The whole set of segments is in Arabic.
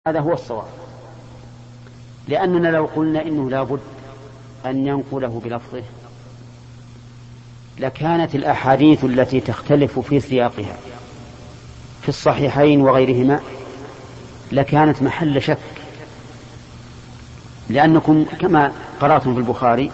هذا هو الصواب، لأننا لو قلنا إنه لا بد أن ينقله بلفظه لكانت الأحاديث التي تختلف في سياقها في الصحيحين وغيرهما لكانت محل شك، لأنكم كما قرأتم في البخاري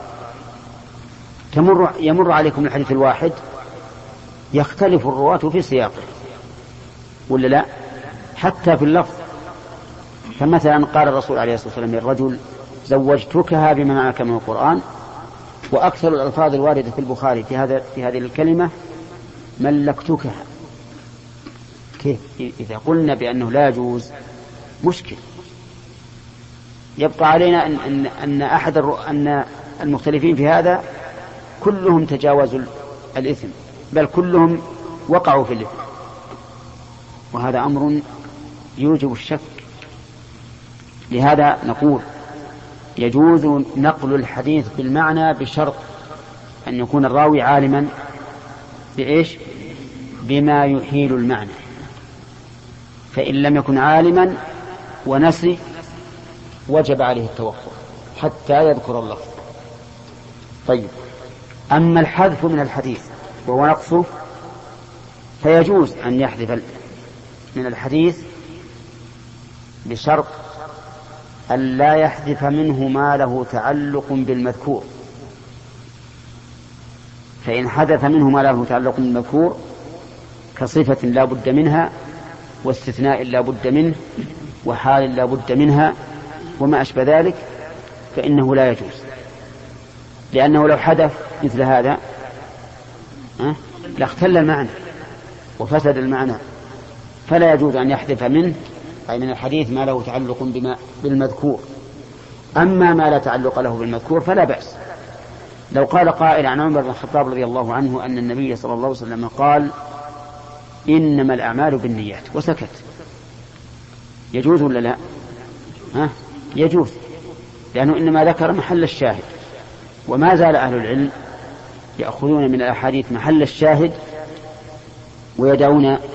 يمر عليكم الحديث الواحد يختلف الرواة في سياقه ولا لا، حتى في اللفظ. فمثلا قال الرسول عليه الصلاة والسلام للرجل: زوجتكها بما معك من القرآن، وأكثر الألفاظ الواردة في البخاري في هذه الكلمة ملكتكها. كيف إذا قلنا بأنه لا يجوز؟ مشكل. يبقى علينا أن المختلفين في هذا كلهم تجاوزوا الإثم، بل كلهم وقعوا في الإثم، وهذا أمر يوجب الشك. لهذا نقول يجوز نقل الحديث بالمعنى بشرط أن يكون الراوي عالما بإيش؟ بما يحيل المعنى. فإن لم يكن عالما ونسي وجب عليه التوقف حتى يذكر اللفظ. طيب، أما الحذف من الحديث وهو نقصه فيجوز أن يحذف من الحديث بشرط أن لا يحذف منه ما له تعلق بالمذكور. فإن حذف منه ما له تعلق بالمذكور كصفة لا بد منها، واستثناء لا بد منه، وحال لا بد منها، وما أشبه ذلك، فإنه لا يجوز، لأنه لو حدث مثل هذا لاختل المعنى وفسد المعنى. فلا يجوز أن يحذف منه أي من الحديث ما له تعلق بالمذكور. أما ما لا تعلق له بالمذكور فلا بأس. لو قال قائل عن عمر بن الخطاب رضي الله عنه أن النبي صلى الله عليه وسلم قال: إنما الأعمال بالنيات، وسكت، يجوز ولا لا؟ يجوز، لأنه إنما ذكر محل الشاهد. وما زال أهل العلم يأخذون من الأحاديث محل الشاهد ويدعون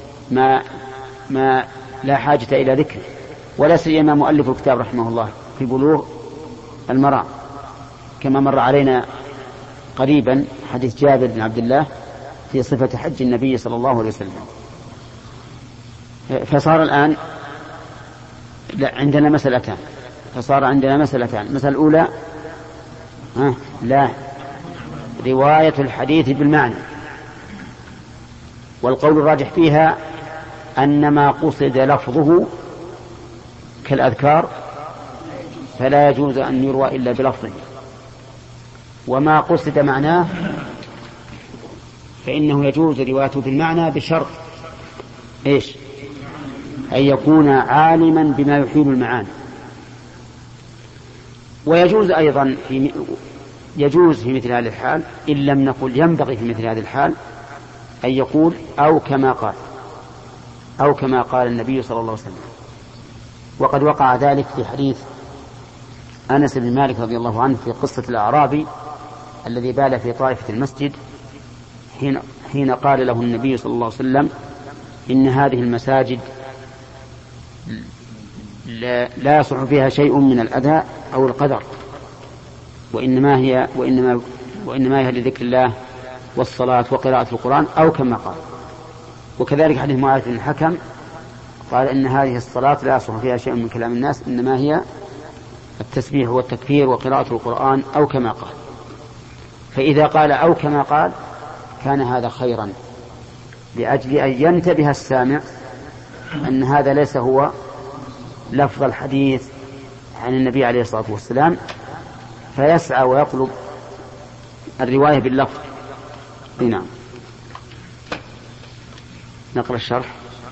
ما لا حاجة إلى ذكره، ولا سيما مؤلف الكتاب رحمه الله في بلوغ المرام، كما مر علينا قريبا حديث جابر بن عبد الله في صفة حج النبي صلى الله عليه وسلم. فصار الآن عندنا مسألتان. المسألة الأولى لا رواية الحديث بالمعنى، والقول الراجح فيها أن ما قصد لفظه كالأذكار فلا يجوز أن يروى إلا بلفظه، وما قصد معناه فإنه يجوز روايته بالمعنى بشرط إيش؟ أن يكون عالما بما يحيل المعاني. ويجوز أيضا يجوز في مثل هذه الحال، إن لم نقل ينبغي في مثل هذه الحال، أن يقول أو كما قال النبي صلى الله عليه وسلم. وقد وقع ذلك في حديث أنس بن مالك رضي الله عنه في قصة الأعرابي الذي بال في طائفة المسجد حين قال له النبي صلى الله عليه وسلم: إن هذه المساجد لا يصح فيها شيء من الأذى أو القدر، وإنما هي لذكر الله والصلاة وقراءة القرآن، أو كما قال. وكذلك حديث معاذ بن الحكم قال: إن هذه الصلاة لا يصح فيها شيء من كلام الناس، إنما هي التسبيح والتكبير وقراءة القرآن، أو كما قال. فإذا قال أو كما قال كان هذا خيرا، لأجل أن ينتبه السامع أن هذا ليس هو لفظ الحديث عن النبي عليه الصلاة والسلام، فيسعى ويطلب الرواية باللفظ. نعم. نقرأ الشرح.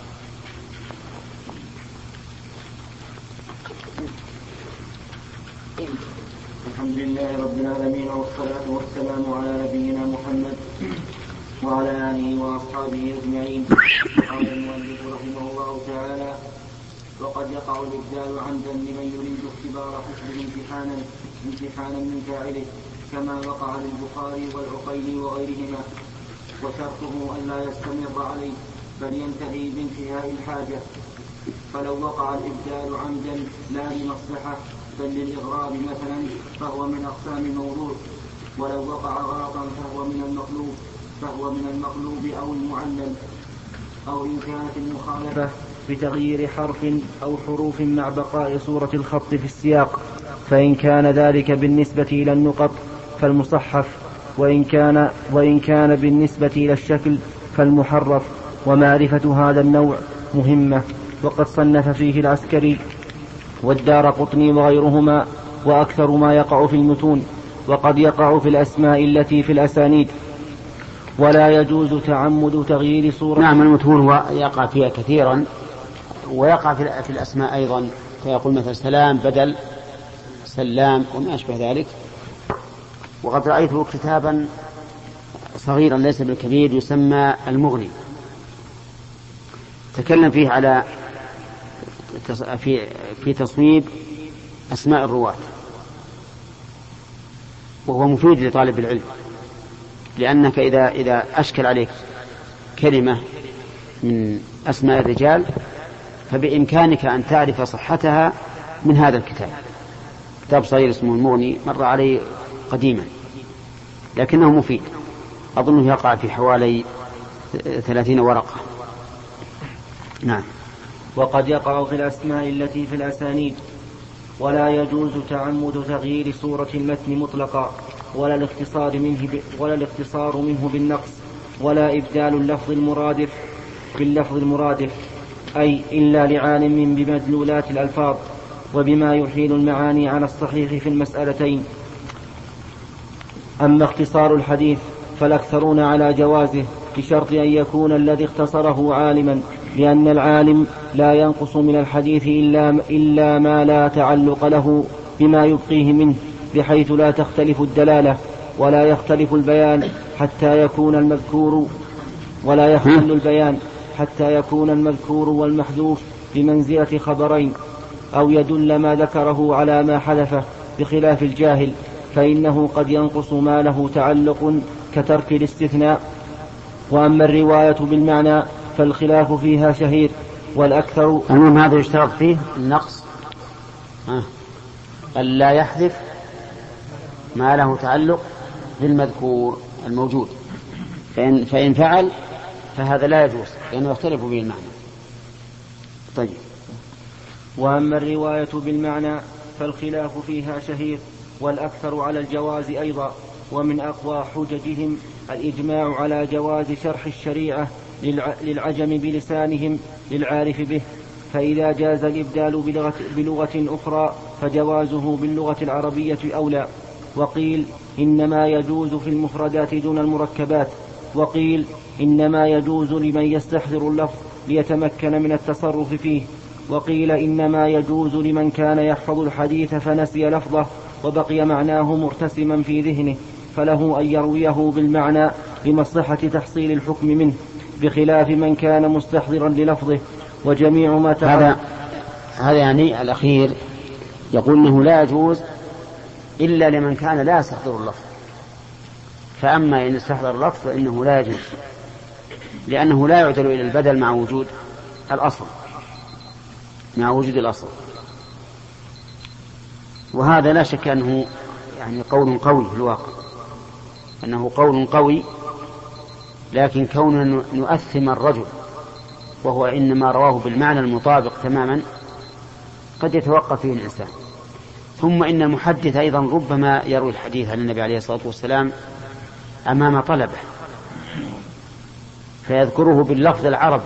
الحمد لله رب العالمين، والصلاة والسلام على نبينا محمد وعلى آله وأصحابه أجمعين. قال المؤلف رحمه الله تعالى: وقد يقع الإبدال عمدا لمن يريد اختبار حفظه امتحانا من فاعله، كما وقع للبخاري والعقيلي وغيرهما، وشرطه أن لا يستمر عليه بل ينتهي بانتهاء الحاجة. فلو وقع الإبدال عمدا لا لمصلحة بل للإغراب مثلا فهو من أقسام الموضوع، ولو وقع غلطا فهو من المقلوب أو المعلل، أو إن كانت المخالفة بتغيير حرف أو حروف مع بقاء صورة الخط في السياق، فإن كان ذلك بالنسبة إلى النقط فالمصحف، وإن كان بالنسبة إلى الشكل فالمحرف. ومعرفة هذا النوع مهمة، وقد صنف فيه العسكري والدارقطني وغيرهما، وأكثر ما يقع في المتون، وقد يقع في الأسماء التي في الأسانيد، ولا يجوز تعمد تغيير صورة. نعم، المتون يقع فيها كثيرا، ويقع في الأسماء أيضا، فيقول مثلا سلام بدل سلام وما أشبه ذلك. وقد رأيته كتابا صغيرا ليس بالكبير يسمى المغني، تكلم فيه على في تصويب أسماء الرواة، وهو مفيد لطالب العلم، لأنك إذا أشكل عليك كلمة من أسماء الرجال فبإمكانك أن تعرف صحتها من هذا الكتاب. كتاب صغير اسمه المغني، مر عليه قديما لكنه مفيد، أظنه يقع في حوالي 30 ورقة. نعم. وقد يقع في الأسماء التي في الأسانيد، ولا يجوز تعمد تغيير صورة المتن مطلقا، ولا الاختصار منه بالنقص، ولا إبدال اللفظ المرادف باللفظ المرادف، أي إلا لعالم بمدلولات الألفاظ وبما يحيل المعاني على الصحيح في المسألتين. أما اختصار الحديث فالأكثرون على جوازه، بشرط أن يكون الذي اختصره عالما، لأن العالم لا ينقص من الحديث إلا ما لا تعلق له بما يبقيه منه، بحيث لا تختلف الدلالة ولا يختلف البيان حتى يكون المذكور والمحذوف بمنزلة خبرين، أو يدل ما ذكره على ما حذفه، بخلاف الجاهل فإنه قد ينقص ما له تعلق كترك الاستثناء. وأما الرواية بالمعنى فالخلاف فيها شهير، والأكثر المهم هذا يشترط فيه النقص، ألا يحذف ما له تعلق بالمذكور الموجود، فإن فعل فهذا لا يجوز لأنه يختلف به المعنى. طيب. وأما الرواية بالمعنى فالخلاف فيها شهير، والأكثر على الجواز أيضا. ومن أقوى حججهم الإجماع على جواز شرح الشريعة للعجم بلسانهم للعارف به، فإذا جاز الإبدال بلغة أخرى فجوازه باللغة العربية أولى. وقيل إنما يجوز في المفردات دون المركبات، وقيل إنما يجوز لمن يستحضر اللفظ ليتمكن من التصرف فيه، وقيل إنما يجوز لمن كان يحفظ الحديث فنسي لفظه وبقي معناه مرتسما في ذهنه، فله أن يرويه بالمعنى لمصلحة تحصيل الحكم منه، بخلاف من كان مستحضرا للفظه. وجميع ما هذا يعني الأخير يقول إنه لا يجوز إلا لمن كان لا يستحضر اللفظ، فأما إن استحضر اللفظ فإنه لا يجوز، لأنه لا يعدل إلى البدل مع وجود الأصل. وهذا لا شك أنه يعني قول قوي في الواقع، أنه قول قوي، لكن كوننا نؤثم الرجل وهو إنما رواه بالمعنى المطابق تماما قد يتوقف فيه الإنسان. ثم إن المحدث أيضا ربما يروي الحديث عن النبي عليه الصلاة والسلام أمام طلبة فيذكره باللفظ العربي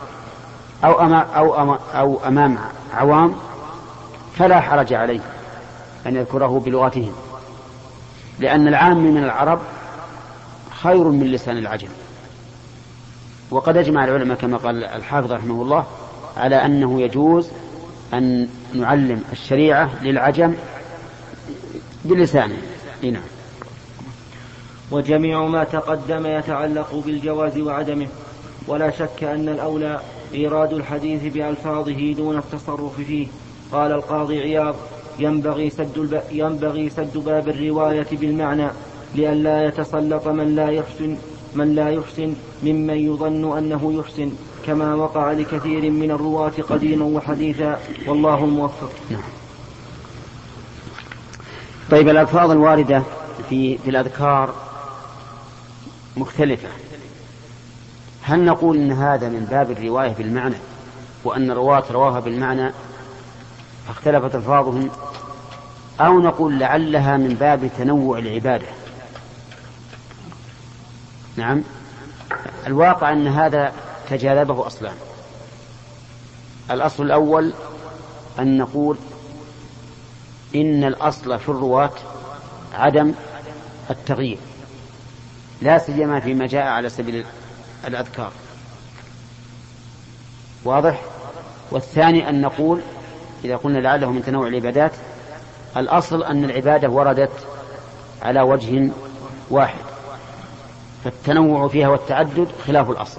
أو أمام عوام، فلا حرج عليه أن يذكره بلغتهم، لأن العام من العرب خير من لسان العجم. وقد أجمع العلماء كما قال الحافظ رحمه الله على أنه يجوز أن نعلم الشريعة للعجم بلسانه. نعم. وجميع ما تقدم يتعلق بالجواز وعدمه، ولا شك أن الأولى إيراد الحديث بألفاظه دون التصرف فيه. قال القاضي عياض: ينبغي سد باب الرواية بالمعنى لئلا يتسلط من لا يحسن ممن يظن أنه يحسن، كما وقع لكثير من الرواة قديما وحديثا، والله الموفق. طيب، الألفاظ الواردة في الأذكار مختلفة. هل نقول إن هذا من باب الرواية بالمعنى، وأن الرواة رواها بالمعنى فاختلفت ألفاظهم، أو نقول لعلها من باب تنوع العبادة؟ نعم، الواقع أن هذا تجاذبه أصلان. الأصل الأول أن نقول إن الأصل في الرواة عدم التغيير، لا سيما فيما جاء على سبيل الأذكار. واضح؟ والثاني أن نقول إذا قلنا لعله من تنوع العبادات، الأصل أن العبادة وردت على وجه واحد، فالتنوع فيها والتعدد خلاف الأصل.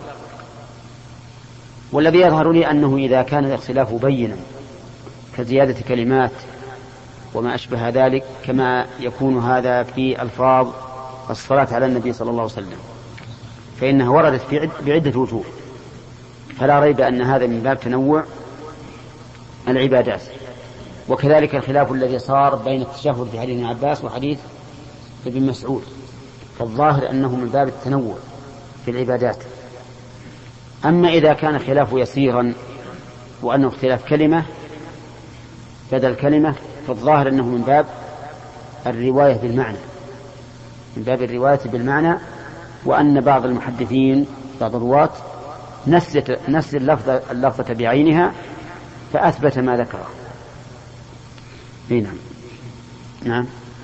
والذي يظهر لي أنه إذا كان الاختلاف بينا كزيادة كلمات وما أشبه ذلك، كما يكون هذا في ألفاظ الصلاة على النبي صلى الله عليه وسلم، فإنها وردت بعدة وجوه، فلا ريب أن هذا من باب تنوع العبادات. وكذلك الخلاف الذي صار بين التشهد في حديث ابن عباس وحديث ابن مسعود، فالظاهر أنه من باب التنوع في العبادات. أما إذا كان خلاف يسيرا وأنه اختلاف كلمة بدل كلمة، فالظاهر أنه من باب الرواية بالمعنى، من باب الرواية بالمعنى، وأن بعض المحدثين بعض الرواة نسي اللفظة بعينها فأثبت ما ذكره. نعم. نعم.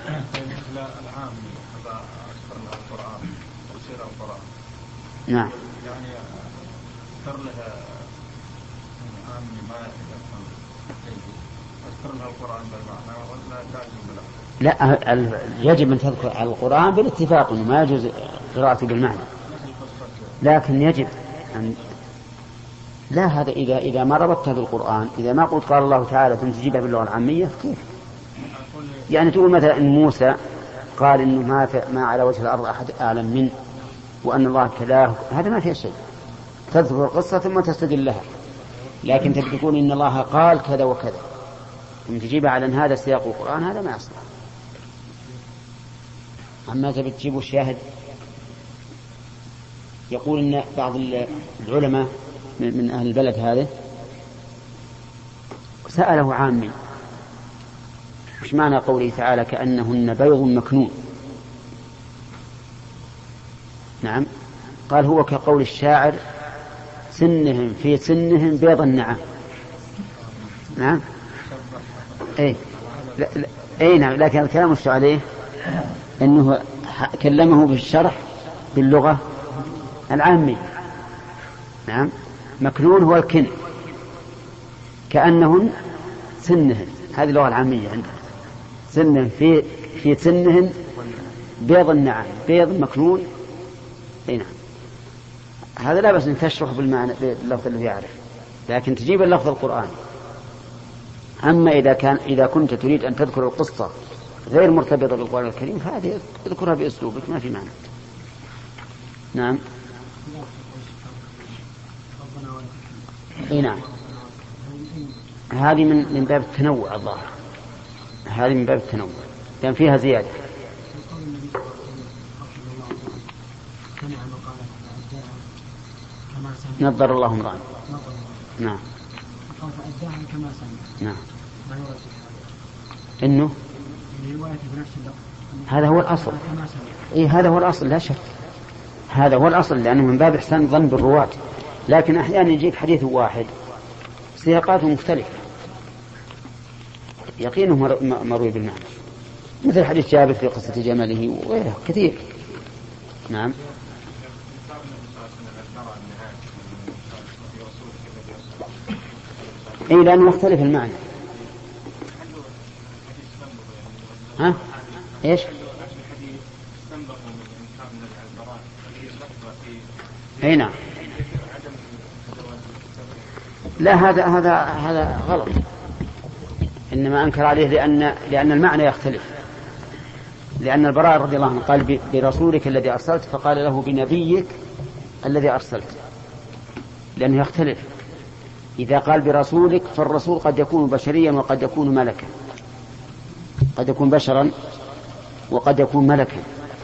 نعم. يعني أذكر لها عامي ما أذكر لها القرآن بالمعنى ولا تعجب بلا؟ لا، يجب أن تذكر على القرآن بالاتفاق، وما يجوز قراءته بالمعنى، لكن يجب أن لا، هذا إذا ما ربطتها بالقرآن، إذا ما قلت قال الله تعالى ثم تجيبها باللغة العامية كيف؟ يعني تقول مثلا إن موسى قال إنه ما على وجه الأرض أحد أعلم منه، وأن الله كلاه، هذا ما فيه شيء، تذكر القصة ثم تستدل لها. لكن تقول إن الله قال كذا وكذا ثم تجيبها على أن هذا سياق القرآن، هذا ما يصلح. أما تجيب الشاهد، يقول إن بعض العلماء من أهل البلد هذا سأله عامي وش معنى قوله تعالى كأنهن بيض مكنون؟ نعم، قال هو كقول الشاعر سنهم في سنهم بيض النعام. نعم، نعم، لكن الكلام مش عليه أنه كلمه بالشرح باللغة العامية. نعم، مكنون هو الكن، كأنهن سنهن، هذه اللغة العامية عندنا، سنهن في سنهن بيض النعام، بيض مكنون. نعم، هذا لا بس أن تشرح بالمعنى باللفظ اللي يعرف، لكن تجيب اللفظ القرآن. أما إذا كنت تريد أن تذكر القصة غير مرتبطة بالقرآن الكريم، فهذه اذكرها بأسلوبك، ما في معنى. نعم. نعم، هذه من باب التنوع الظاهر، هذه من باب التنوع لأن فيها زيادة. نظر الله امرأ. نعم. نعم. إنه هذا هو الأصل. هذا هو الأصل لا شك، هذا هو الأصل، لأنه من باب إحسان الظن بالرواة. لكن أحيانا يجيك حديث واحد سياقاته مختلفة يقينه مروي بالمعنى، مثل حديث جابر في قصة جمله وغيره كثير. نعم. لأنه يختلف المعنى. ها؟ إيش؟ نعم. لا، هذا غلط، إنما أنكر عليه لأن المعنى يختلف، لأن البراء رضي الله عنه قال برسولك الذي أرسلت، فقال له بنبيك الذي أرسلت، لأنه يختلف. إذا قال برسولك فالرسول قد يكون بشريا وقد يكون ملكا، قد يكون بشرا وقد يكون ملكا.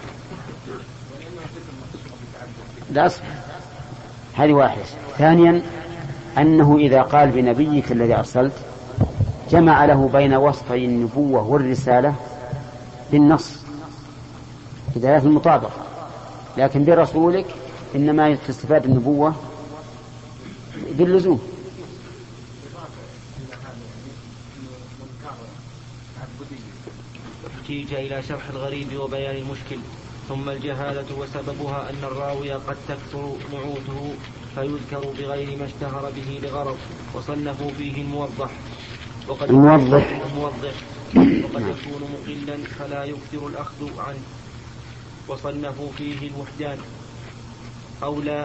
لا أصبح. هذه واحدة. ثانيا أنه إذا قال بنبيك الذي أرسلت جمع له بين وصفي النبوة والرسالة بالنص بداية المطابقة، لكن برسولك إنما تستفاد النبوة باللزوم. احتيج إلى شرح الغريب وبيان المشكل. ثم الجهالة وسببها أن الراوي قد تكثر نعوته فيذكر بغير ما اشتهر به لغرض، وصنفوا فيه الموضح وقد يكون مقلا فلا يكثر الأخذ عنه، وصنفوا فيه المحجان أو لا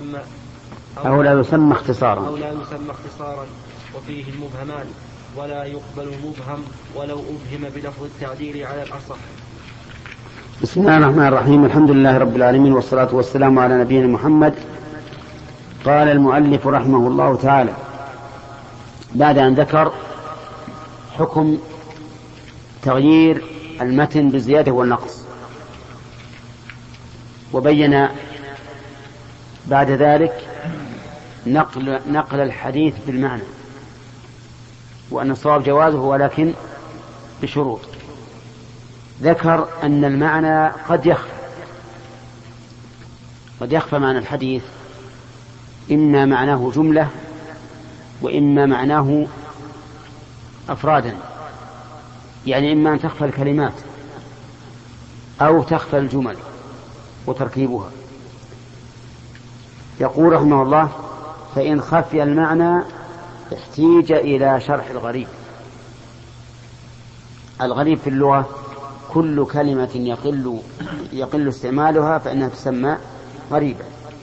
يسمى اختصارا، وفيه المبهمان ولا يقبل المبهم ولو أبهم بلفظ التعديل على الأصح. بسم الله الرحمن الرحيم. الحمد لله رب العالمين، والصلاة والسلام على نبينا محمد. قال المؤلف رحمه الله تعالى بعد أن ذكر حكم تغيير المتن بالزيادة والنقص، وبين بعد ذلك نقل الحديث بالمعنى، وأن الصواب جوازه ولكن بشروط. ذكر أن المعنى قد يخفى معنى الحديث، إما معناه جملة وإما معناه أفرادا، يعني إما أن تخفى الكلمات أو تخفى الجمل وتركيبها. يقول رحمه الله: فإن خفي المعنى احتيج إلى شرح الغريب. الغريب في اللغة كل كلمة يقل استعمالها فإنها تسمى غريبة،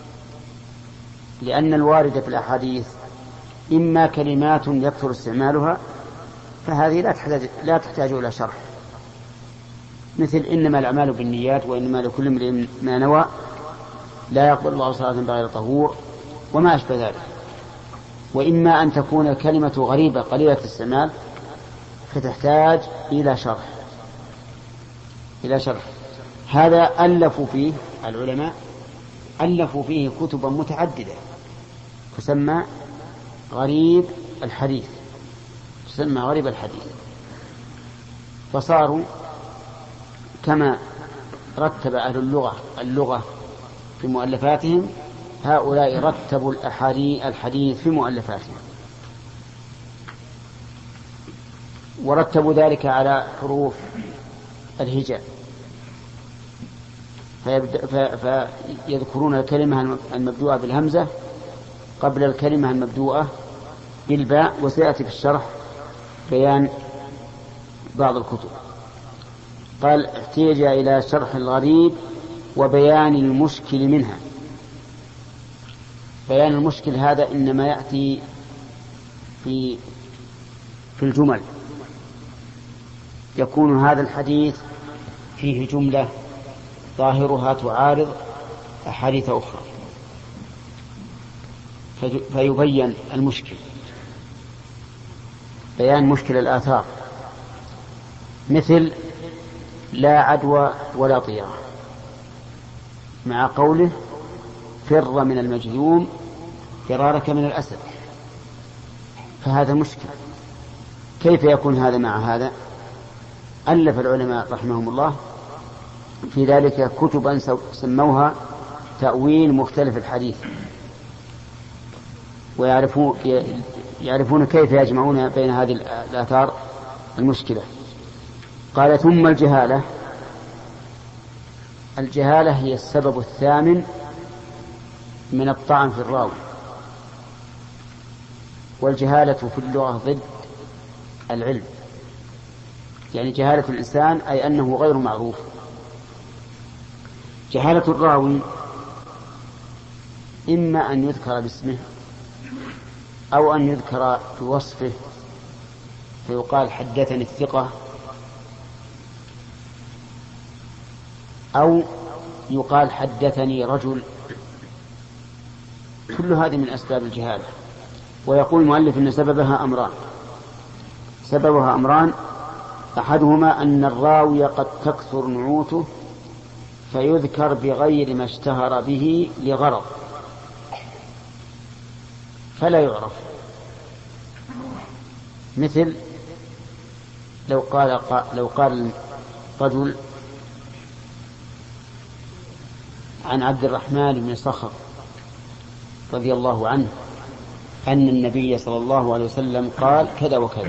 لأن الوارد في الأحاديث إما كلمات يكثر استعمالها فهذه لا تحتاج إلى شرح، مثل إنما الأعمال بالنيات وإنما لكل امرئ ما نوى، لا يقبل الله صلاة بغير طهور، وما أشبه ذلك. وإما أن تكون الكلمة غريبة قليلة الاستعمال فتحتاج إلى شرح. هذا ألفوا فيه العلماء، ألفوا فيه كتبا متعددة تسمى غريب الحديث، فصاروا كما رتب أهل اللغة في مؤلفاتهم، هؤلاء رتبوا الحديث في مؤلفاتهم، ورتبوا ذلك على حروف الهجاء، فيذكرون الكلمة المبدوءة بالهمزة قبل الكلمة المبدوءة بالباء، وسيأتي في الشرح بيان بعض الكتب. قال: احتيج إلى شرح الغريب وبيان المشكل منها. بيان المشكل هذا إنما يأتي في الجمل، يكون هذا الحديث فيه جملة ظاهرها تعارض أحاديث أخرى فيبين المشكل، بيان مشكل الآثار، مثل لا عدوى ولا طيرة، مع قوله فر من المجذوم فرارك من الأسد، فهذا مشكل. كيف يكون هذا مع هذا؟ ألف العلماء رحمهم الله في ذلك كتبا سموها تأويل مختلف الحديث، ويعرفون كيف يجمعون بين هذه الآثار المشكلة. قال: ثم الجهالة هي السبب الثامن من الطعن في الراوي. والجهالة في اللغة ضد العلم، يعني جهالة الإنسان أي أنه غير معروف. جهالة الراوي إما أن يذكر باسمه أو أن يذكر بوصفه فيقال حدثني الثقة، أو يقال حدثني رجل، كل هذه من أسباب الجهالة. ويقول المؤلف إن سببها أمران أحدهما أن الراوي قد تكثر نعوته فيذكر بغير ما اشتهر به لغرض فلا يعرف، مثل لو قال رجل عن عبد الرحمن بن صخر رضي الله عنه أن النبي صلى الله عليه وسلم قال كذا وكذا.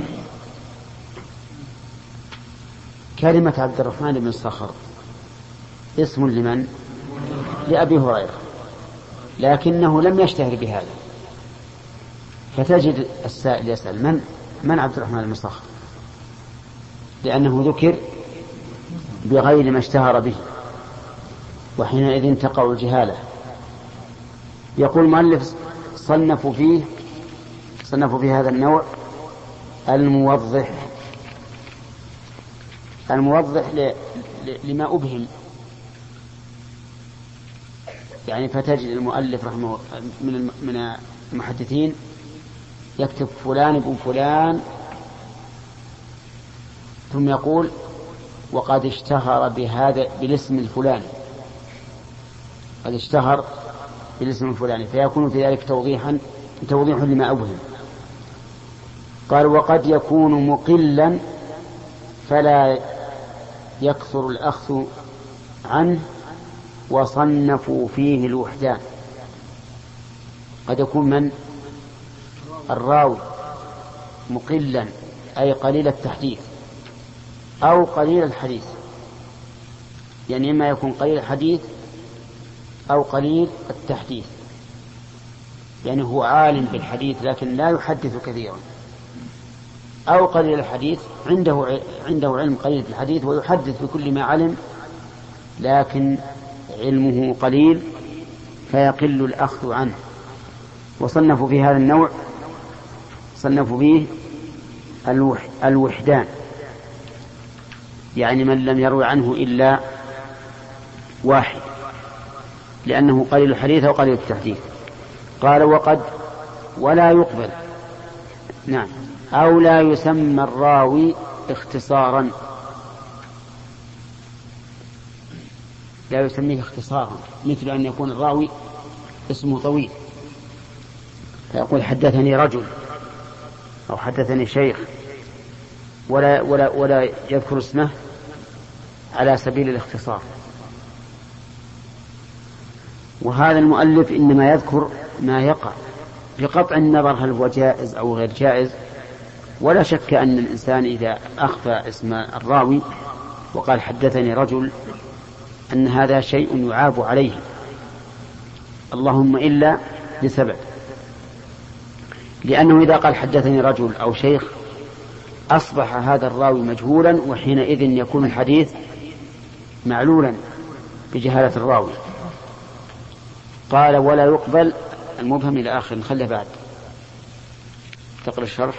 كلمة عبد الرحمن بن صخر اسم لمن؟ لأبي هريرة، لكنه لم يشتهر بهذا، فتجد السائل يسأل من عبد الرحمن بن صخر، لأنه ذكر بغير ما اشتهر به، وحينئذ تقع الجهالة. يقول المؤلف صنفوا في هذا النوع الموضح لما أبهم، يعني فتجد المؤلف رحمه من المحدثين يكتب فلان ابن فلان ثم يقول وقد اشتهر بهذا بالاسم الفلاني، قد اشتهر بالاسم الفلاني، فيكون في ذلك توضيح لما أبهم. قال وقد يكون مقلا فلا يكثر الأخذ عنه وصنفوا فيه الوحدان. قد يكون من الراوي مقلا أي قليل التحديث أو قليل الحديث، يعني إما يكون قليل الحديث أو قليل التحديث، يعني هو عالم بالحديث لكن لا يحدث كثيرا، أو قليل الحديث عنده علم قليل بالحديث ويحدث بكل ما علم لكن علمه قليل فيقل الأخذ عنه. وصنفوا في هذا النوع صنفوا فيه الوحدان، يعني من لم يروي عنه إلا واحد لأنه قليل الحديث أو قليل التحديث. قال وقد ولا يقبل، نعم، أو لا يسمى الراوي اختصارا، لا يسميه اختصارا، مثل أن يكون الراوي اسمه طويل فيقول حدثني رجل أو حدثني شيخ ولا يذكر اسمه على سبيل الاختصار. وهذا المؤلف إنما يذكر ما يقع بقطع النظر هل هو جائز أو غير جائز. ولا شك أن الإنسان إذا أخفى اسم الراوي وقال حدثني رجل أن هذا شيء يعاب عليه، اللهم إلا لسبب، لأنه إذا قال حدثني رجل أو شيخ أصبح هذا الراوي مجهولا، وحينئذ يكون الحديث معلولا بجهالة الراوي. قال ولا يقبل المبهم إلى آخر، نخليه بعد تقرأ الشرح.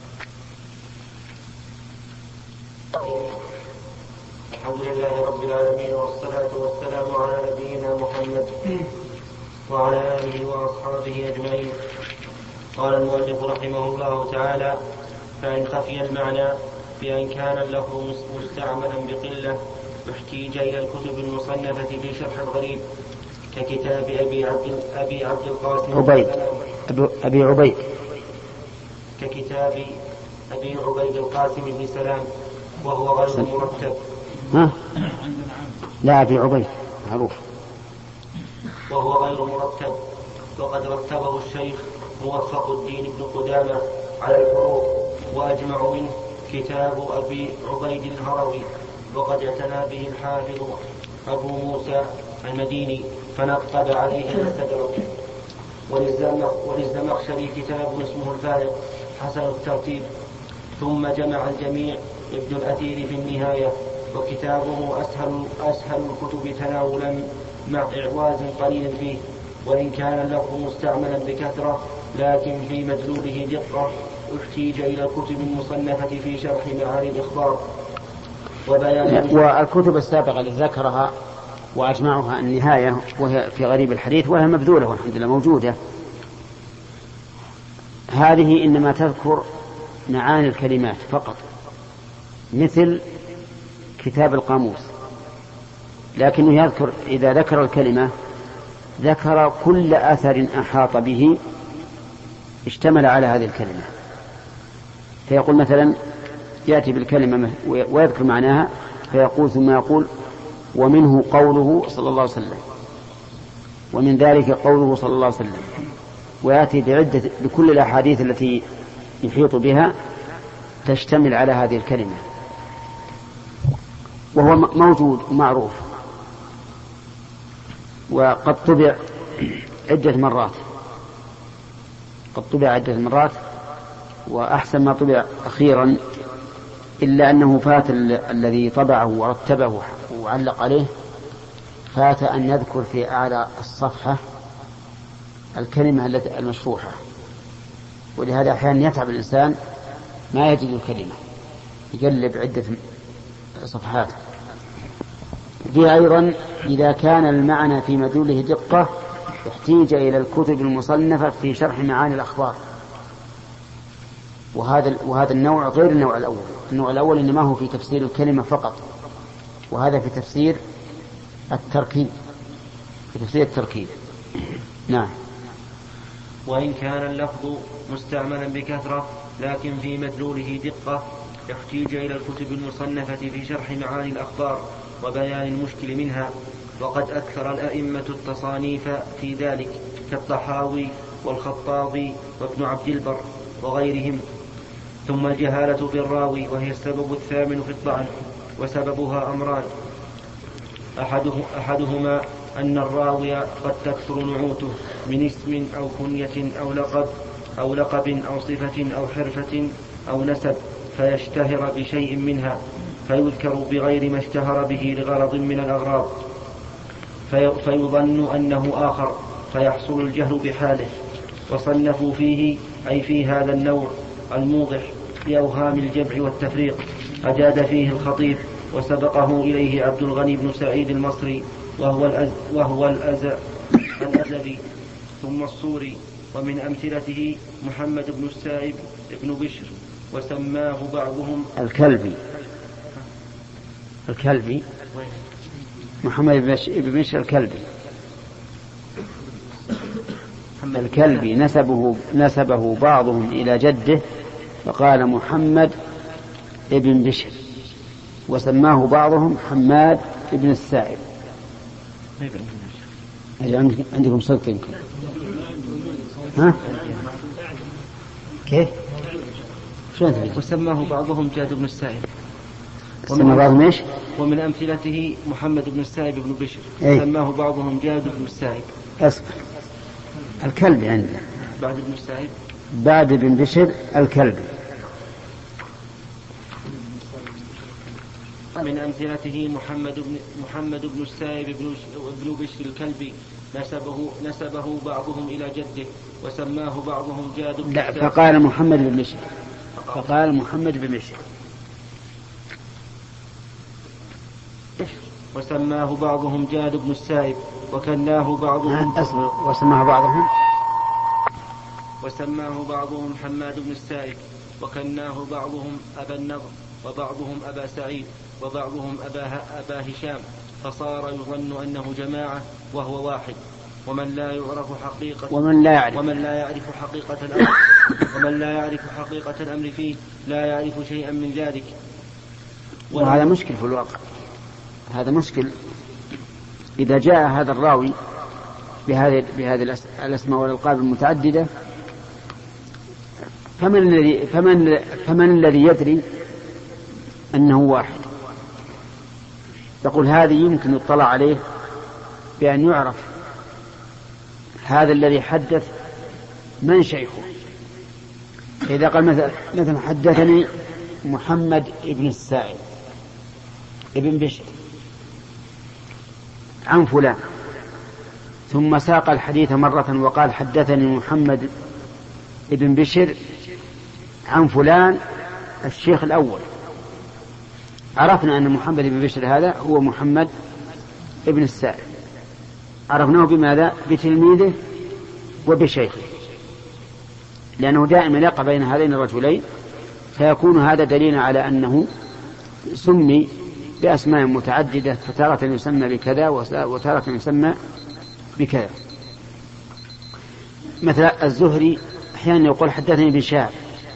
الحمد لله رب العالمين والصلاة والسلام على نبينا محمد وعلى آله وأصحابه أجمعين. قال المؤلف رحمه الله تعالى فإن خفي المعنى بأن كان له مستعملا بقلة احتيج إلى الكتب المصنفة في شرح الغريب ككتاب أبي عبد القاسم ككتاب أبي عبيد القاسم بن سلام وهو غير مرتب. لا أبي عبيد معروف. وهو غير مرتب، وقد رتبه الشيخ موفق الدين بن قدامة على الحروف، وأجمع منه كتاب أبي عبيد الهروي، وقد اعتنى به الحافظ أبو موسى المديني فنقب عليه الاستدرك. وللزمخشري كتاب اسمه الفارق حسن الترتيب. ثم جمع الجميع ابن الأثير في النهاية، وكتابه أسهل الكتب تناولا مع إعواز قليل فيه، وإن كان له مستعملا بكثرة لكن في مدلوله دقة احتيج إلى الكتب المصنفة في شرح معاني الإخبار وبيان. والكتب السابقة التي ذكرها وأجمعها النهاية وهي في غريب الحديث وهي مبذولة والحمد لله موجودة هذه إنما تذكر معاني الكلمات فقط، مثل كتاب القاموس، لكنه يذكر إذا ذكر الكلمة ذكر كل أثر أحاط به اشتمل على هذه الكلمة. فيقول مثلا يأتي بالكلمة ويذكر معناها فيقول ثم يقول ومنه قوله صلى الله عليه وسلم، ومن ذلك قوله صلى الله عليه وسلم، ويأتي بكل الأحاديث التي يحيط بها تشتمل على هذه الكلمة، وهو موجود ومعروف وقد طبع عدة مرات، وأحسن ما طبع أخيرا، إلا أنه فات الذي طبعه ورتبه وعلق عليه، فات أن يذكر في أعلى الصفحة الكلمة المشروحة، ولهذا أحيانا يتعب الإنسان ما يجد الكلمة، يقلب عدة صفحات. في أيضا إذا كان المعنى في مدلوله دقة احتيج إلى الكتب المصنفة في شرح معاني الأخبار، وهذا النوع غير النوع الأول. النوع الأول إنما هو في تفسير الكلمة فقط، وهذا في تفسير التركيب. نعم. وإن كان اللفظ مستعملا بكثرة لكن في مدلوله دقة يحتيج إلى الكتب المصنفة في شرح معاني الأخبار وبيان المشكل منها، وقد أكثر الأئمة التصانيف في ذلك كالطحاوي والخطابي وابن عبد البر وغيرهم. ثم الجهالة بالراوي وهي السبب الثامن في الطعن، وسببها أمران: أحدهما أن الراوي قد تكثر نعوته من اسم أو كنية أو لقب أو صفة أو حرفة أو نسب، فيشتهر بشيء منها فيذكر بغير ما اشتهر به لغرض من الأغراض، فيظن أنه آخر فيحصل الجهل بحاله. وصنفوا فيه أي في هذا النوع الموضح بأوهام الجمع والتفريق، أجاد فيه الخطيب وسبقه إليه عبد الغني بن سعيد المصري وهو الأزبي، ثم الصوري. ومن أمثلته محمد بن السائب بن بشر، وسماه بعضهم الكلبي محمد بن بشر الكلبي نسبه بعضهم إلى جده فقال محمد ابن بشر، وسماه بعضهم حماد ابن السائب. عندكم صدق يمكن؟ ها؟ كيف؟ وسماه بعضهم جاد بن السائب. سماه بعضهم ايش؟ ومن أمثلته محمد بن السائب بن بشر، سماه بعضهم جاد بن السائب. أصبر، الكلبي عندنا بعد ابن السائب، بعد ابن بشر الكلبي. من أمثلته محمد بن السائب بن بشر الكلبي، نسبه بعضهم إلى جده وسماه بعضهم جاد بن السائب. لا، فقال محمد بن بشر وسماه بعضهم جاد بن السائب، وكناه بعضهم وسماه بعضهم حماد بن السائب، وكناه بعضهم أبا النضر، وبعضهم أبا سعيد، وبعضهم أبا هشام، فصار يظن أنه جماعة وهو واحد. ومن لا يعرف حقيقة الأمر فيه لا يعرف شيئا من ذلك. وهذا مشكل في الواقع، هذا مشكل. إذا جاء هذا الراوي بهذه الأسماء والألقاب المتعددة، فمن الذي يدري أنه واحد؟ يقول هذه يمكن يطلع عليه بأن يعرف هذا الذي حدث من شيخه. إذا قال مثلا حدثني محمد ابن السائب ابن بشر عن فلان، ثم ساق الحديث مرة وقال حدثني محمد ابن بشر عن فلان الشيخ الأول، عرفنا أن محمد ابن بشر هذا هو محمد ابن السائب، عرفناه بماذا؟ بتلميذه وبشيخه. لأنه دائما يقع بين هذين الرجلين، فيكون هذا دليلا على أنه سمي بأسماء متعددة، فتارة يسمى بكذا وتارة يسمى بكذا. مثلا الزهري أحيانا يقول حدثني بن شهاب،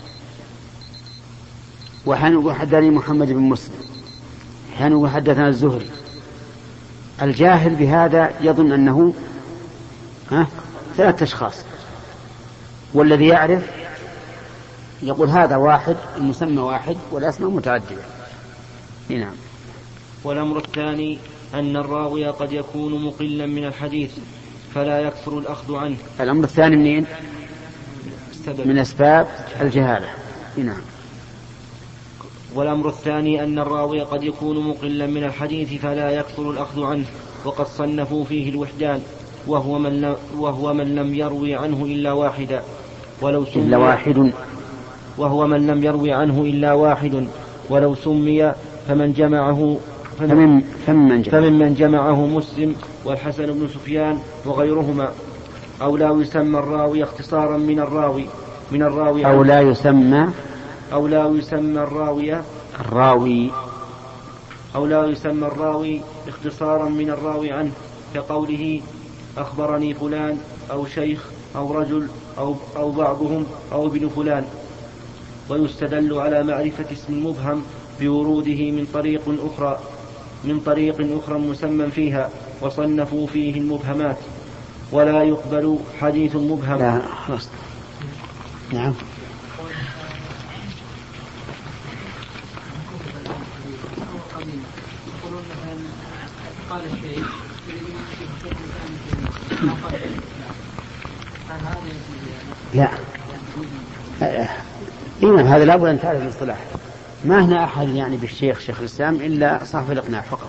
وأحيانا يقول حدثني محمد بن مسلم، أحيانا يقول حدثنا الزهري. الجاهل بهذا يظن أنه 3 أشخاص، والذي يعرف يقول هذا واحد، المسمى واحد والأسماء متعددة. نعم. والأمر الثاني أن الراوي قد يكون مقلا من الحديث فلا يكثر الأخذ عنه. الأمر الثاني منين؟ من أسباب الجهالة. نعم. والأمر الثاني أن الراوي قد يكون مقلا من الحديث فلا يكثر الأخذ عنه، وقد صنفوا فيه الوحدان، وهو من لم يروي عنه إلا واحدا، وهو من لم يروي عنه إلا واحد ولو سمي فمن جمعه مسلم والحسن بن سفيان وغيرهما. أو لا يسمى الراوي اختصارا من الراوي اختصارا من الراوي عنه، كقوله أخبرني فلان أو شيخ أو رجل أو بعضهم أو ابن فلان. ويستدل على معرفة اسم المبهم بوروده من طريق أخرى مسمى فيها، وصنفوا فيه المبهمات. ولا يقبل حديث مبهم. نعم. لا هذا لابد أن تعرف الاصطلاح. ما هنا أحد يعني بالشيخ شيخ الإسلام إلا صاحب الإقناع فقط،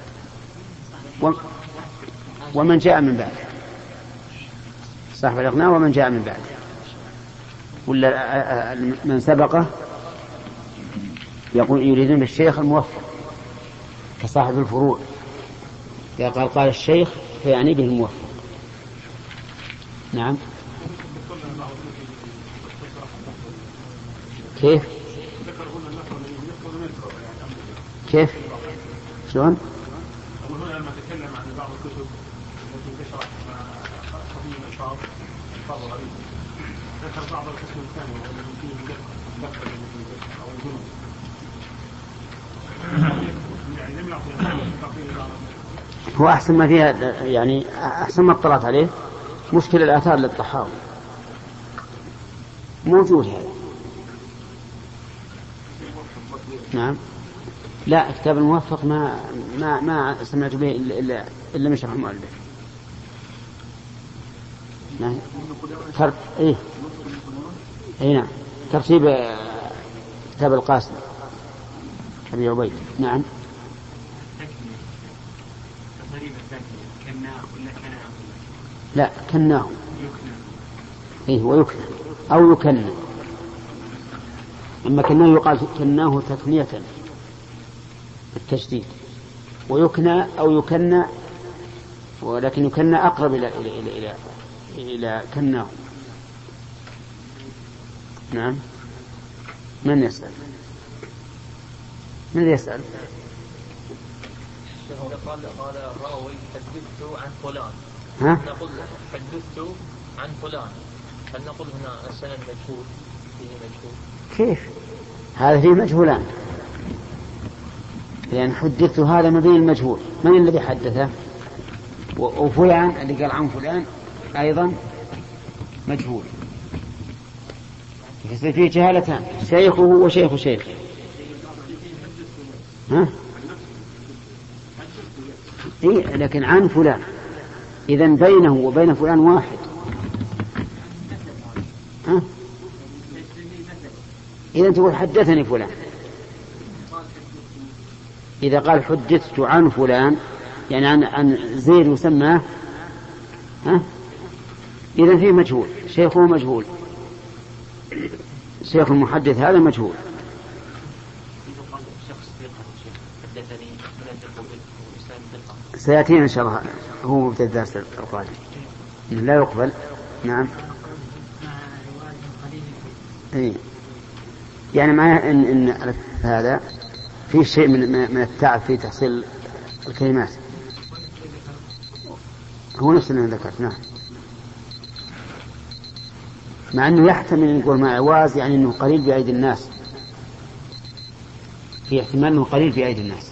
ومن جاء من بعده، صاحب الإقناع ومن جاء من بعده، ولا من سبقه يقول يريدون بالشيخ الموفق كصاحب الفروع، إذا قال الشيخ فيعني به الموفق. نعم. كيف شلون؟ هنا لما تكلم عن بعض الكتب التي تشرح قضية الألفاظ غريبة، ذكر بعض القسم الثاني الذي فيه ذكر أو الجنود، يعني لم يعطي هو أحسن ما فيها، يعني أحسن ما اطلعت عليه مشكل الآثار للطحاوي موجود هذا. نعم. لا كتاب الموفق ما سمعت به إلا من شرح المؤلف. نعم. نعم. ترتيب كتاب القاسم أبي عبيد. نعم. لا كناه. ويكنى أو يكنى. أما كناه يقال كناه تكنية بالتشديد، ويكنى أو يكنى، ولكن يكنى أقرب إلى كناه. نعم. من يسأل؟ قال الراوي حدثت عن فلان، نقول حدثت عن فلان، هل نقول هنا السند مجهول فيه مجهول؟ كيف هذا فيه مجهولان؟ لأن حدثت هذا مبين المجهول، من الذي حدثه؟ وفلان اللي قال عن فلان أيضا مجهول، يصير فيه جهالتان، شيخه وشيخ شيخه. لكن عن فلان، إذن بينه وبين فلان واحد. إذن تقول حدثني فلان. إذا قال حدثت عن فلان يعني عن زيد يسمى، إذن فيه مجهول، شيخه مجهول، شيخ المحدث هذا مجهول. سيأتينا إن شاء الله، هو مبتدأ الدرس القادم لا يقبل. نعم. يعني معناه إن هذا فيه شيء من التعب في تحصيل الكلمات. هو نفس اللي ذكرت. نعم. مع أنه يحتمل يقول مع عواز يعني أنه قليل بأيدي الناس، في احتمال أنه قليل بأيدي الناس.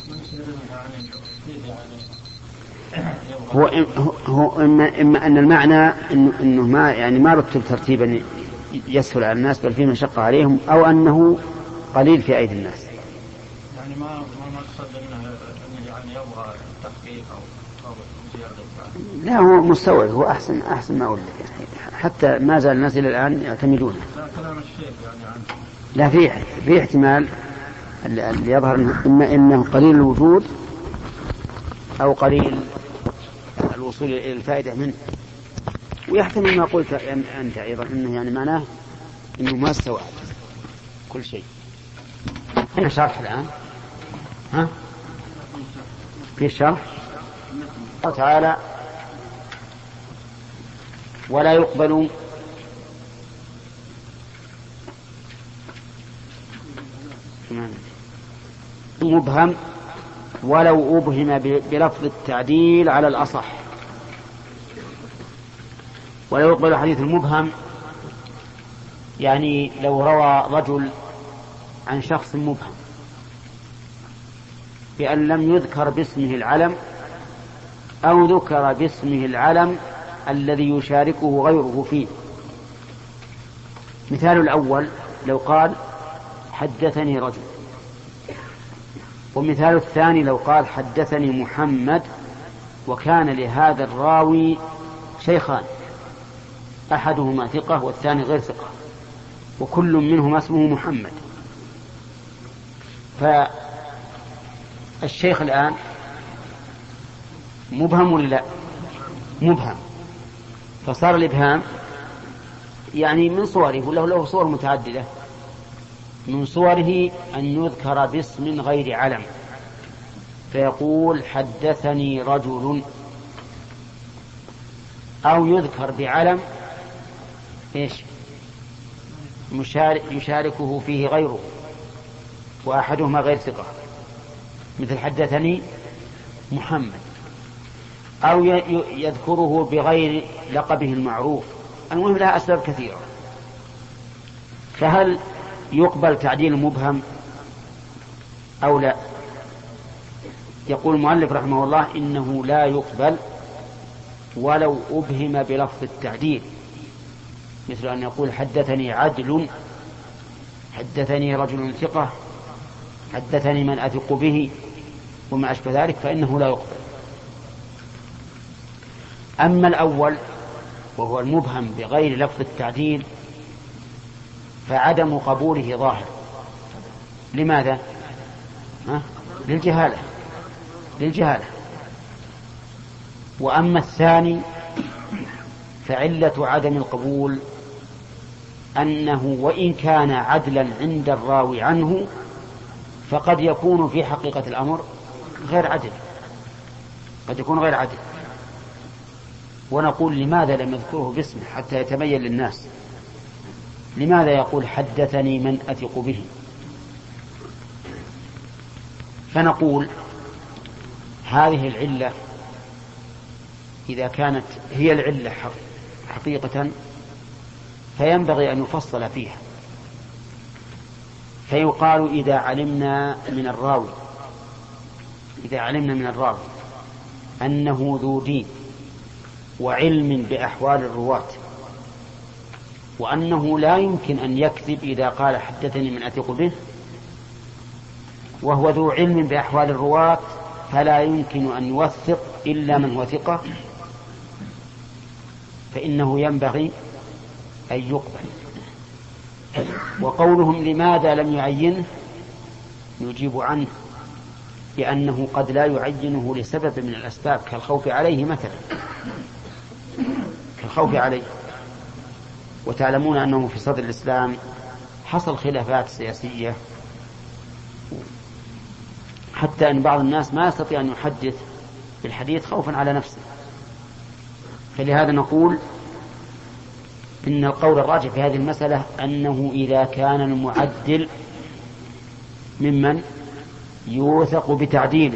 هو إما أن المعنى إنه ما رتب ترتيبا يسهل على الناس بل فيه مشقة عليهم، أو أنه قليل في أيدي الناس. يعني ما تصدق أنه يعني يبغى تحقيق أو زيادة. لا هو مستوعب، هو أحسن ما أقول لك يعني. حتى ما زال الناس إلى الآن يعتمدونه. لا كلام الشيخ يعني عنه. لا في احتمال اللي يظهر إما إنه قليل الوجود أو قليل الوصول إلى الفائدة منه، ويحتمل ما قلت أنت أيضا إنه يعني معناه إنه ما استوعب كل شيء. هنا شرح الآن. في الشرح قال تعالى: ولا يقبل مبهم ولو أبهم بلفظ التعديل على الأصح. ولا يقبل حديث المبهم يعني لو روى رجل عن شخص مبهم بأن لم يذكر باسمه العلم أو ذكر باسمه العلم الذي يشاركه غيره فيه. مثال الأول لو قال: حدثني رجل. ومثال الثاني لو قال: حدثني محمد، وكان لهذا الراوي شيخان، أحدهما ثقة والثاني غير ثقة، وكل منهما اسمه محمد. فالشيخ الآن مبهم ولا لا؟ مبهم. فصار الإبهام يعني من صوره، وله له صور متعددة. من صوره أن يذكر باسم غير علم، فيقول: حدثني رجل، أو يذكر بعلم يشاركه فيه غيره وأحدهما غير ثقة، مثل حدثني محمد، أو يذكره بغير لقبه المعروف. المهم لها أسباب كثيرة. فهل يقبل تعديل مبهم أو لا؟ يقول المؤلف رحمه الله: إنه لا يقبل ولو أبهم بلفظ التعديل، مثل أن يقول: حدثني عدل، حدثني رجل ثقة، حدثني من أثق به، وما أشبه ذلك، فإنه لا يقبل. أما الأول وهو المبهم بغير لفظ التعديل فعدم قبوله ظاهر. لماذا؟ للجهالة. وأما الثاني فعلة عدم القبول أنه وإن كان عدلا عند الراوي عنه فقد يكون في حقيقة الأمر غير عدل، قد يكون غير عدل. ونقول: لماذا لم يذكره باسمه حتى يتبين للناس؟ لماذا يقول: حدثني من أثق به؟ فنقول: هذه العلة إذا كانت هي العلة حقيقة فينبغي أن يفصل فيها. فيقال: إذا علمنا من الراوي أنه ذو دين وعلم بأحوال الرواة، وأنه لا يمكن أن يكذب إذا قال: حدثني من أثق به، وهو ذو علم بأحوال الرواة فلا يمكن أن يوثق إلا من هو ثقة، فإنه ينبغي أن يقبل. وقولهم: لماذا لم يعينه؟ نجيب عنه لأنه قد لا يعينه لسبب من الأسباب، كالخوف عليه مثلا، كالخوف عليه. وتعلمون أنه في صدر الإسلام حصل خلافات سياسية، حتى أن بعض الناس ما يستطيع أن يحدث بالحديث خوفا على نفسه. فلهذا نقول: إن القول الراجح في هذه المسألة أنه إذا كان المعدل ممن يوثق بتعديله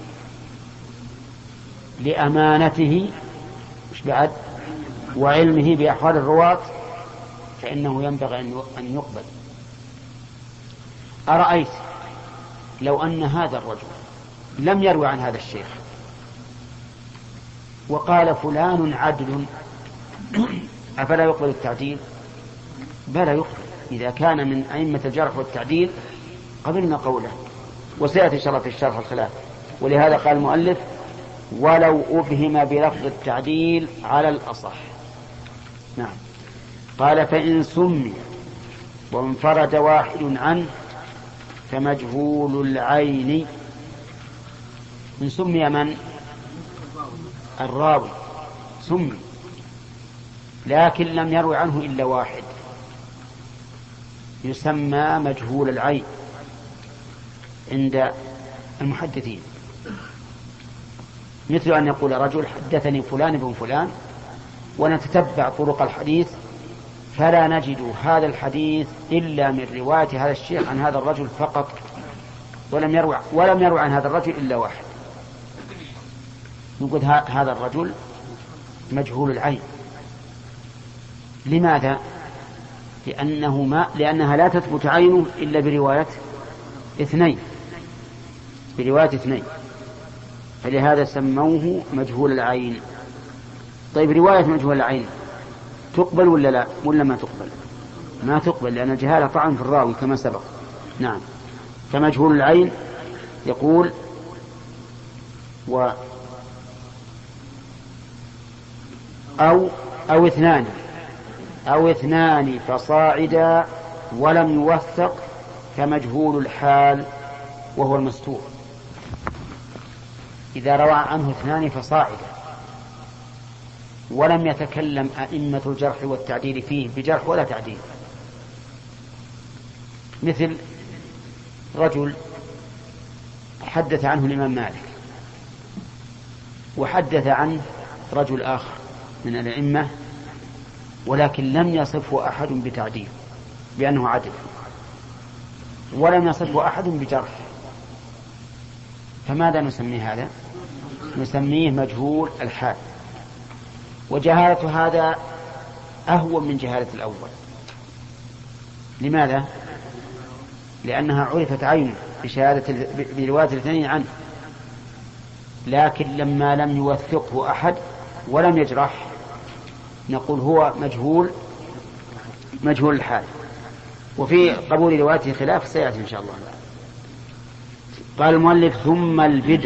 لأمانته بعد وعلمه بأحوال الرواة فإنه ينبغي أن يقبل. أرأيت لو أن هذا الرجل لم يروي عن هذا الشيخ وقال فلان عدل أفلا يقبل التعديل؟ بلى يقبل، إذا كان من أئمة الجرح والتعديل قبلنا قوله، وسيأتي إن شاء الله في الشرح الخلاف. ولهذا قال المؤلف ولو أبهم بلفظ التعديل على الأصح. نعم. قال فإن سمي وانفرد واحد عنه فمجهول العين. إن سمي من؟ الراوي سمي لكن لم يروي عنه إلا واحد يسمى مجهول العين عند المحدثين، مثل أن يقول رجل حدثني فلان بن فلان ونتتبع طرق الحديث فلا نجد هذا الحديث إلا من رواية هذا الشيخ عن هذا الرجل فقط، ولم يروي عن هذا الرجل إلا واحد. نقول هذا الرجل مجهول العين. لماذا؟ لأنها لا تثبت عينه إلا برواية اثنين، فلهذا سموه مجهول العين. طيب رواية مجهول العين تقبل ولا لا؟ ولا ما تقبل؟ ما تقبل، لأن الجهالة طعن في الراوي كما سبق. نعم. فمجهول العين يقول أو اثنان فصاعدا ولم يوثق كمجهول الحال وهو المستور. إذا روى عنه اثنان فصاعدا ولم يتكلم أئمة الجرح والتعديل فيه بجرح ولا تعديل، مثل رجل حدث عنه الإمام مالك وحدث عنه رجل آخر من الأئمة ولكن لم يصفه أحد بتعديل بأنه عدل، ولم يصفه أحد بجرح، فماذا نسميه هذا؟ نسميه مجهول الحال. وجهالة هذا أهون من جهالة الأول. لماذا؟ لأنها عرفت عينه برواية الاثنين عنه، لكن لما لم يوثقه أحد ولم يجرح نقول هو مجهول الحال. وفي قبول روايته خلاف سيأتي إن شاء الله. قال المؤلف ثم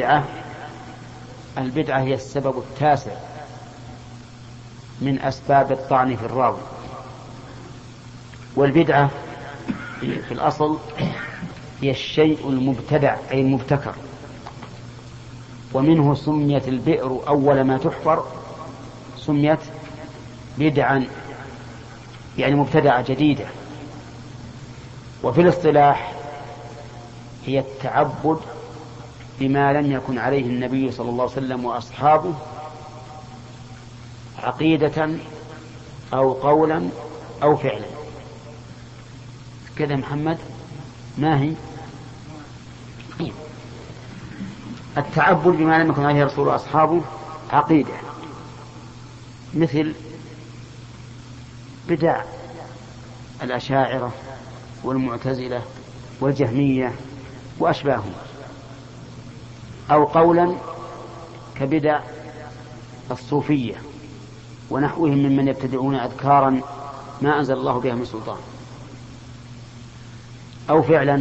البدعة هي السبب التاسع من أسباب الطعن في الراوي. والبدعة في الأصل هي الشيء المبتدع أي المبتكر، ومنه سميت البئر أول ما تحفر سميت بدعا يعني مبتدعة جديدة. وفي الاصطلاح هي التعبد بما لم يكن عليه النبي صلى الله عليه وسلم وأصحابه عقيدة أو قولا أو فعلا. كذا محمد ما هي التعبد بما لم يكن عليه رسول وأصحابه عقيدة، مثل بدع الأشاعرة والمعتزلة والجهمية وأشباههم، أو قولا كبدع الصوفية ونحوهم ممن يبتدعون أذكارا ما أنزل الله بها من سلطان، أو فعلا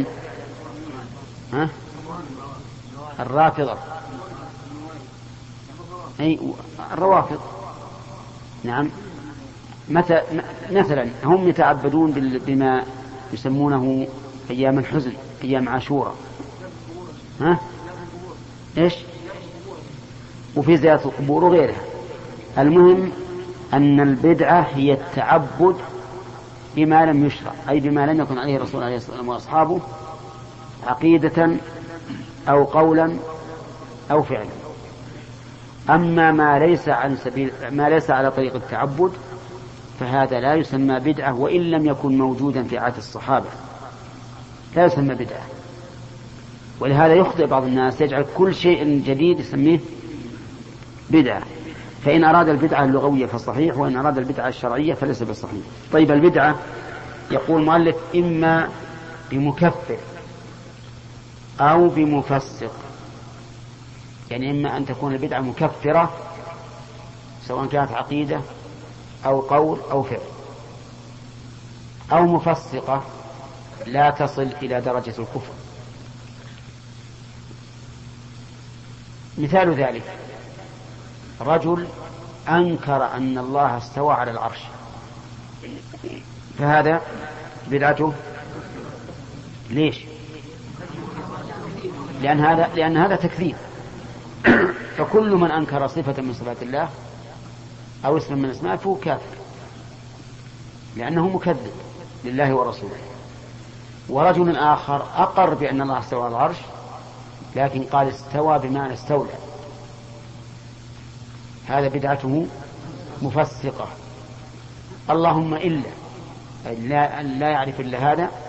الرافضة أي الروافض. نعم. مثلا هم يتعبدون بما يسمونه أيام الحزن، أيام عاشوراء، إيش، وفي زيارة القبور وغيرها. المهم أن البدعة هي التعبد بما لم يشرع أي بما لم يكن عليه الرسول عليه الصلاة والسلام وأصحابه عقيدة أو قولا أو فعلا. أما ما ليس على طريق التعبد فهذا لا يسمى بدعة وإن لم يكن موجودا في عهد الصحابة، لا يسمى بدعة. ولهذا يخطئ بعض الناس يجعل كل شيء جديد يسميه بدعة، فإن أراد البدعة اللغوية فصحيح، وإن أراد البدعة الشرعية فليس بصحيح. طيب البدعة يقول المؤلف إما بمكفر أو بمفسق، يعني إما أن تكون البدعة مكفرة سواء كانت عقيدة أو قول أو فعل، أو مفسقة لا تصل إلى درجة الكفر. مثال ذلك رجل أنكر أن الله استوى على العرش، فهذا بدعته. ليش؟ لأن هذا تكذيب. فكل من أنكر صفة من صفات الله أو اسم من اسمه فهو كافر، لأنه مكذب لله ورسوله. ورجل آخر أقر بأن الله استوى على العرش لكن قال استوى بمعنى استولى، هذا بدعته مفسقة. اللهم إلا لا يعرف إلا هذا